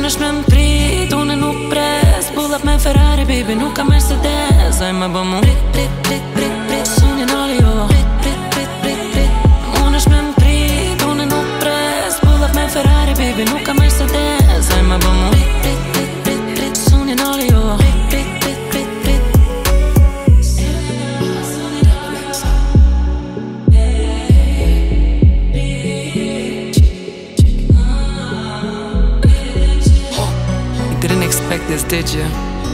Unë është me m'prit, unë nuk pres. Pull up me Ferrari, baby, nuk ka Mercedes. Aj me bë mu prit, sunje nali jo. Unë është me m'prit, unë nuk pres. Pull up me Ferrari, baby, nuk ka Mercedes. Aj me bë mu prit, sunje nali jo. Didn't expect this, did you?